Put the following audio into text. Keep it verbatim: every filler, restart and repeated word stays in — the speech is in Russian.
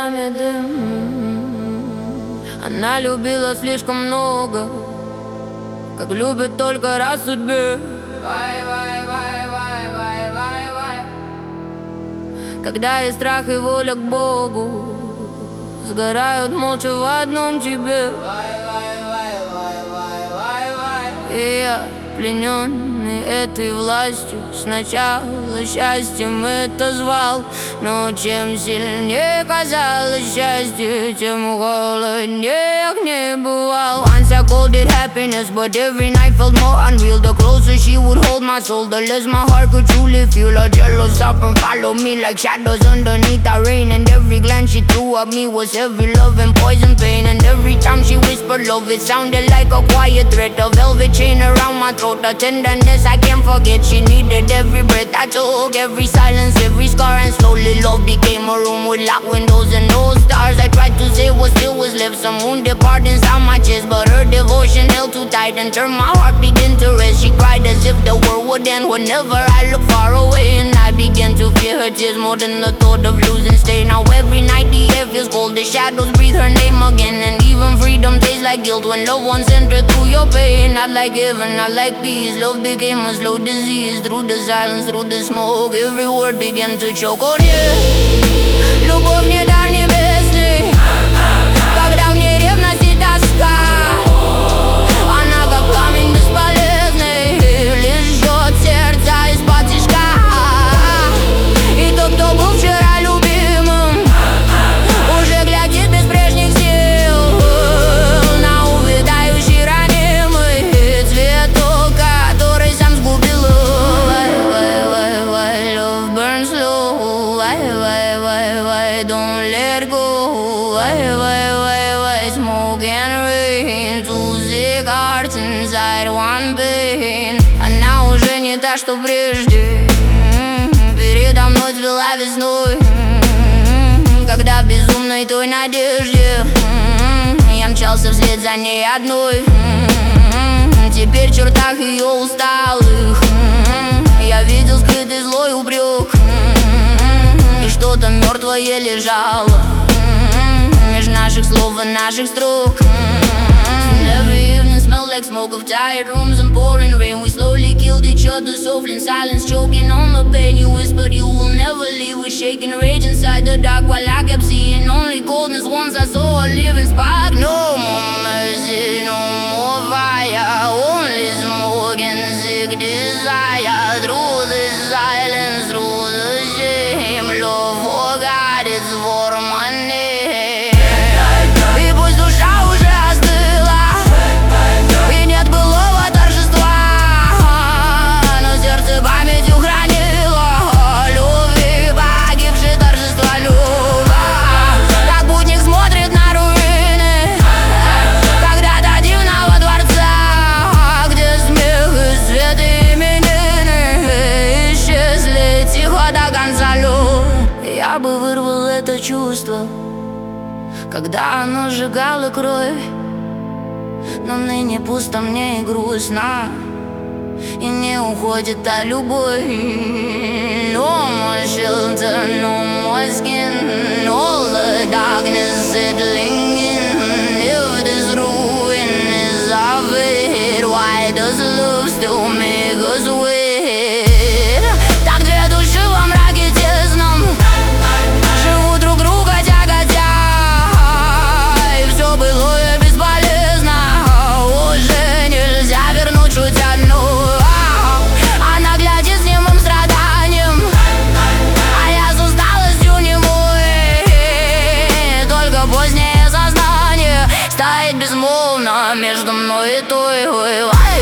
нами дым. Она любила слишком много, как любит только раз в судьбе. Вай, вай, вай, вай, вай, вай, вай. Когда и страх, и воля к Богу сгорают молча в одном тебе. Вай, вай, вай, вай, вай, вай, вай. И я, плененный этой властью, сначала счастьем это звал, но чем сильнее казалось счастье, тем холоднее огне бывал. Once I called it happiness, but every night felt more unreal. The closer she would hold my soul, the less my heart could truly feel. Her jealous up and follow me like shadows underneath the rain. And every glance she threw at me was heavy love and poison pain. And every time she whispered love, it sounded like a quiet threat. A velvet chain around my throat, the tenderness I can't forget. She needed every breath I took, every silence, every scar. And slowly love became a room with locked windows and no stars. I tried to say what still was left, some wounded part inside my chest, but her devotion held too tight and turned my heart begin to rest. She cried as if the world would end whenever I looked far away, and I began to fear her tears more than the thought of losing stay. Now every night the air feels cold, the shadows breathe her name again, and even freedom tastes like guilt when loved ones enter through your pain. Not like heaven, not like peace, love became a slow disease. Through the silence, through the smoke, every word began to choke. Oh yeah, любовь не дар небесный, когда мне ревность и тоска. Она как камень бесполезный, лишь жжет сердца из-под тишка. И тот, кто был вчера любимым, уже глядит без прежних сил на увядающий ранимый цветок, который сам сгубил. Why, why, why, why love burns low? Why, why, why, why don't let go? Why, why, why, why smoke and rain? Two sick hearts inside one pain. Она уже не та, что прежде. Передо мной цвела весной, когда в безумной той надежде я мчался вслед за ней одной. Теперь в чертах ее усталых я видел скрытый злой упрек, и что-то мертвое лежало меж наших слов и наших строк. Every evening smelled like smoke of tired rooms and pouring rain. We slowly killed each other softly in silence, choking on the pain. You whispered you will never leave, with shaking rage inside the dark, while I kept seeing only coldness. Once I saw a living spark. No more mercy, no more fire, only smoke and sick desire. Through the silence, through the shame, love forgot its for my name. И пусть душа уже остыла, и нет былого торжества, но сердце памятью хранило любви погибшей, торжества любовь. Как путник смотрит на руины когда-то дивного дворца, где смех и свет и именины исчезли тихо до конца. Я бы вырвал это чувство, когда оно сжигало кровь, но ныне пусто мне и грустно, и не уходит та любовь. No more shelter, no more skin, all the darkness settling in. If this ruin is our fate, why does love still make us wait? Так две души во мраке тесном живут друг друга тяготя, и все былое бесполезно, уже нельзя вернуть чуть одну. Она глядит с немым страданием, а я с усталостью немой. Только позднее сознание стоит безмолвно между мной и той.